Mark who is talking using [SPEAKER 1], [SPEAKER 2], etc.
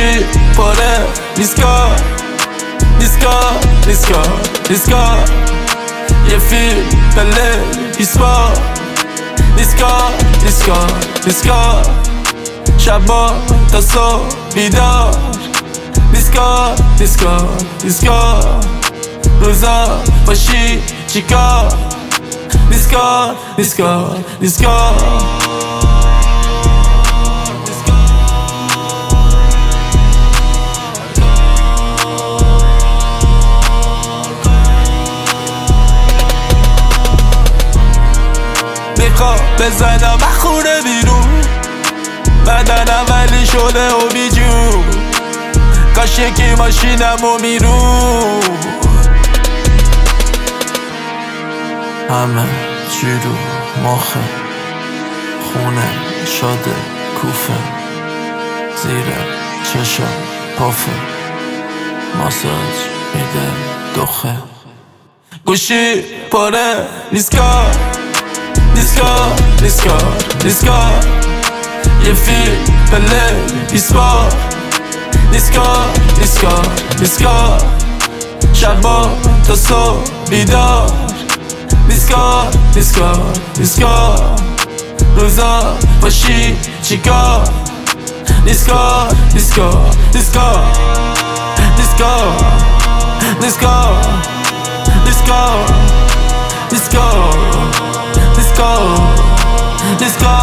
[SPEAKER 1] گوشی پاره دیسکا یه فیلم بله ایسبا دیسکا شبا تا صبح بیدار دیسکا روزا باشی چیکار دیسکا میخوام بزنم خونه بیرون بدنم ولی شده و بیجون کاش یکی ماشینم و میرون همه چی رو مخه خونه شده کوفه زیر چشم پافه ماساژ میده دخه گوشی پاره دیسکا یه فیلم پله ایسبا دیسکا شبا تا صبح بیدار دیسکا روزا باشی چیکار دیسکا Let's go.